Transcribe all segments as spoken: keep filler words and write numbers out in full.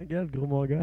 Regarde, gros mongol.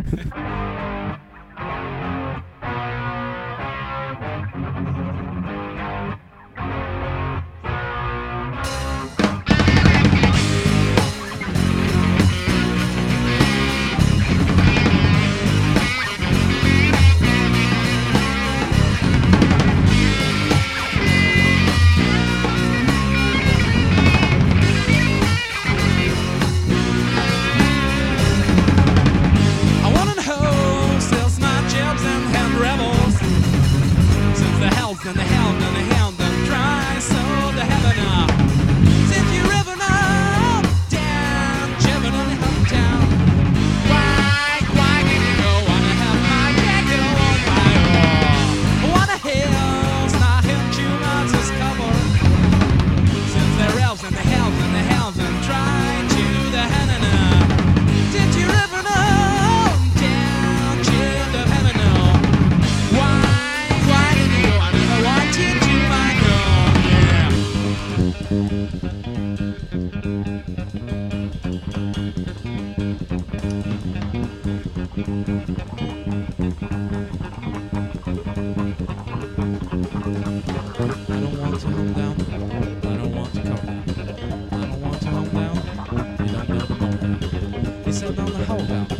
And the hound and the hound and dry soul to heaven up. Since you're riven up, down, driven in the hometown. Why, why did you go? Wanna have my jacket on my own? Wanna hills, not him too much is covered. Since they're elves and the hells and the hells and try to the heaven up. Since you're riven up, down, chill to heaven up. Why? Hold down.